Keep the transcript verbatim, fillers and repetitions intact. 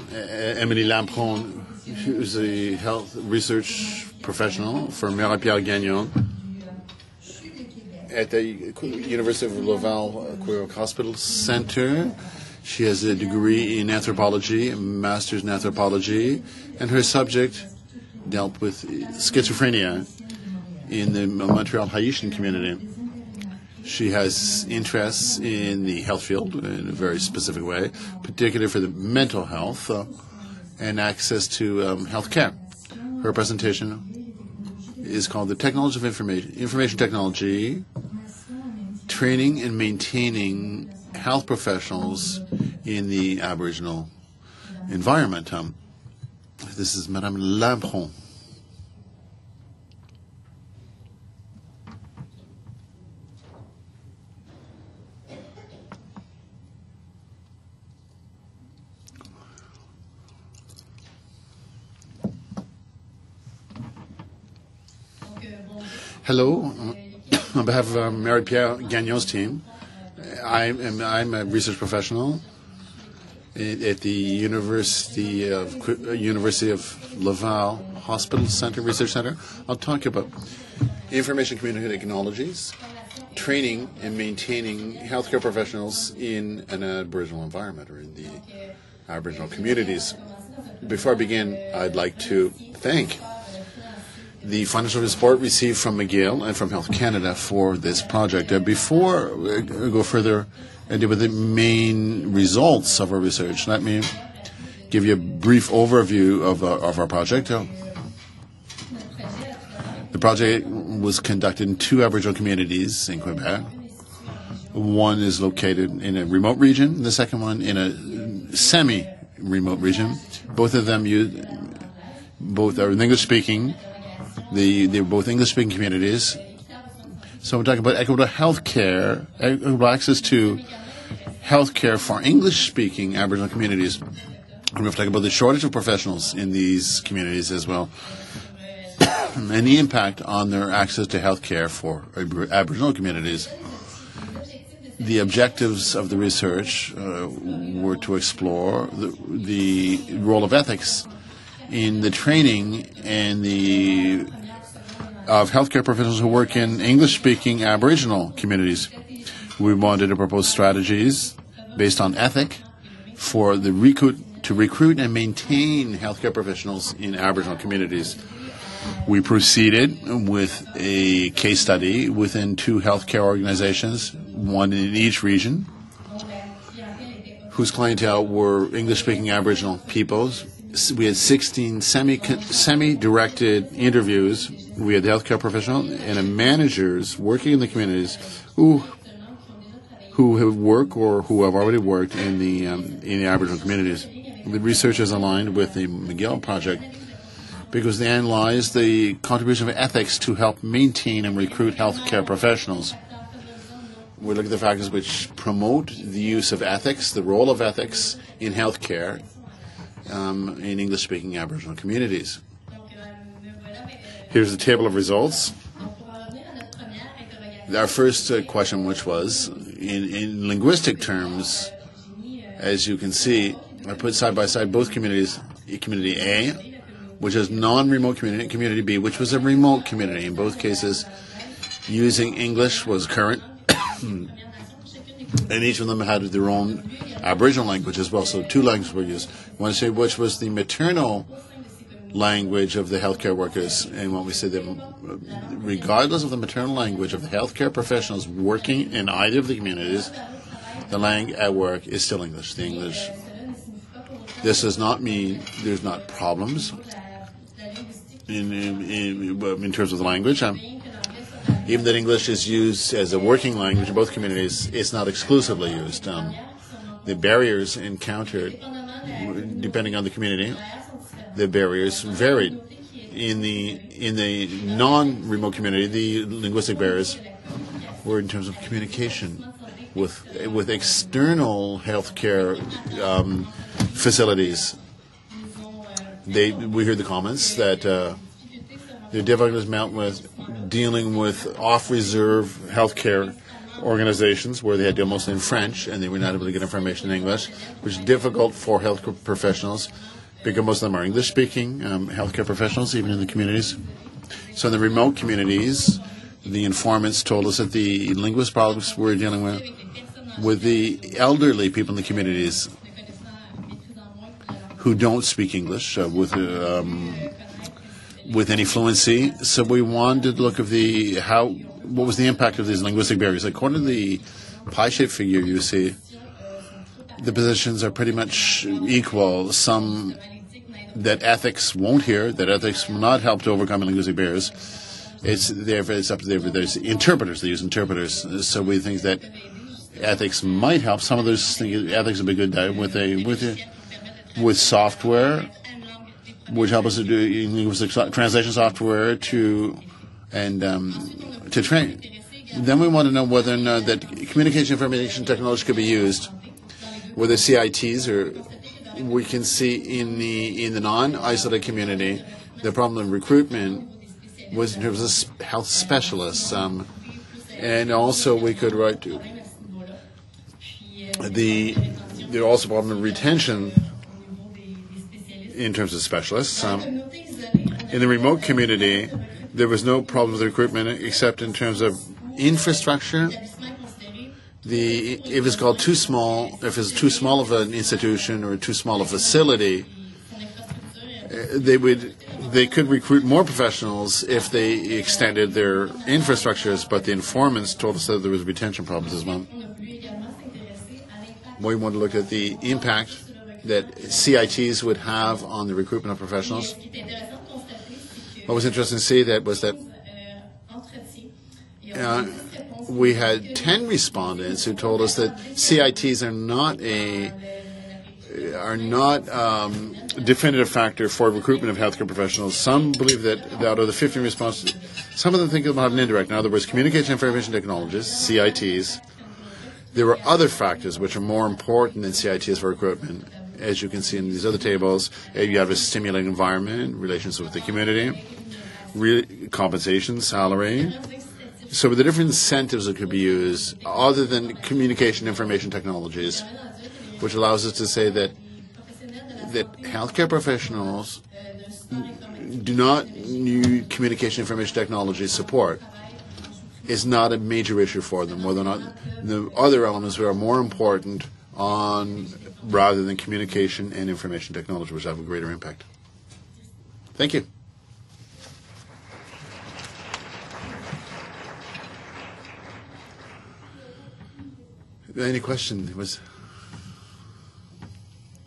Emily Lampron, who's a health research professional for Marie-Pierre Gagnon at the University of Laval Quebec Hospital Center. She has a degree in anthropology, a master's in anthropology, and her subject dealt with schizophrenia in the Montreal Haitian community. She has interests in the health field in a very specific way, particularly for the mental health uh, and access to um, health care. Her presentation is called The Technology of Information, Information Technology, Training and Maintaining Health Professionals in the Aboriginal Environment. Um, this is Madame Lampron. Hello, on behalf of uh, Marie-Pierre Gagnon's team, I am, I'm a research professional at the University of University of Laval Hospital Center, Research Center. I'll talk about information communication technologies, training and maintaining healthcare professionals in an Aboriginal environment or in the Aboriginal communities. Before I begin, I'd like to thank the financial support received from McGill and from Health Canada for this project. Uh, before we go further into the main results of our research, let me give you a brief overview of, uh, of our project. Uh, the project was conducted in two Aboriginal communities in Quebec. One is located in a remote region, the second one in a semi-remote region. Both of them use, both are English-speaking. The, they're both English-speaking communities. So we're talking about equitable health care, equitable access to health care for English-speaking Aboriginal communities. And we're going to talk about the shortage of professionals in these communities as well, and the impact on their access to health care for Aboriginal communities. The objectives of the research uh, were to explore the, the role of ethics in the training and the of healthcare professionals who work in English-speaking Aboriginal communities. We wanted to propose strategies based on ethic for the recruit to recruit and maintain healthcare professionals in Aboriginal communities. We proceeded with a case study within two healthcare organizations, one in each region, whose clientele were English-speaking Aboriginal peoples. We had sixteen semi, semi-directed interviews. We had healthcare professionals and managers working in the communities who who have worked or who have already worked in the um, in the Aboriginal communities. The research is aligned with the McGill project because they analyzed the contribution of ethics to help maintain and recruit healthcare professionals. We look at the factors which promote the use of ethics, the role of ethics in healthcare um, in English-speaking Aboriginal communities. Here's the table of results. Our first uh, question, which was, in, in linguistic terms, as you can see, I put side by side both communities, Community A, which is non-remote community, Community B, which was a remote community. In both cases, using English was current, and each of them had their own Aboriginal language as well, so two languages were used. One say which was the maternal language of the healthcare workers, and when we say that regardless of the maternal language of the healthcare professionals working in either of the communities, the language at work is still English, the English. This does not mean there's not problems in in, in, in terms of the language. Um, even that English is used as a working language in both communities, it's not exclusively used. Um, the barriers encountered, depending on the community, the barriers varied. In the in the non-remote community, the linguistic barriers were in terms of communication with with external healthcare um, facilities. They we heard the comments that uh, the difficulties met with dealing with off-reserve healthcare organizations where they had to deal mostly in French and they were not able to get information in English, which is difficult for healthcare professionals because most of them are English-speaking um, healthcare professionals, even in the communities. So in the remote communities, the informants told us that the linguist problems we're dealing with with the elderly people in the communities who don't speak English uh, with um, with any fluency. So we wanted to look at the how what was the impact of these linguistic barriers. According to the pie-shaped figure you see, the positions are pretty much equal. Some that ethics won't hear, that ethics will not help to overcome linguistic barriers. It's there. It's up to there. There's interpreters. They use interpreters. So we think that ethics might help. Some of those think ethics would be good uh, with a with a, with software, which help us to do linguistic translation software to and um, to train. Then we want to know whether or not that communication information technology could be used, whether C I Ts or we can see in the in the non-isolated community the problem of recruitment was in terms of health specialists, um, and also we could write to the there also problem of retention in terms of specialists. Um, in the remote community, there was no problem with recruitment except in terms of infrastructure. The if it's called too small, if it's too small of an institution or too small a facility, they would they could recruit more professionals if they extended their infrastructures. But the informants told us that there was retention problems as well. We want to look at the impact that C I Ts would have on the recruitment of professionals. What was interesting to see that was that uh, we had ten respondents who told us that C I Ts are not a are not um, definitive factor for recruitment of healthcare professionals. Some believe that out of the fifteen responses, some of them think about an indirect. In other words, communication information technologies, C I Ts. There were other factors which are more important than C I Ts for recruitment. As you can see in these other tables, you have a stimulating environment, relations with the community, re- compensation, salary. So with the different incentives that could be used, other than communication information technologies, which allows us to say that that healthcare professionals do not need communication information technology support is not a major issue for them, whether or not the other elements are more important on rather than communication and information technology, which have a greater impact. Thank you. Any question? Was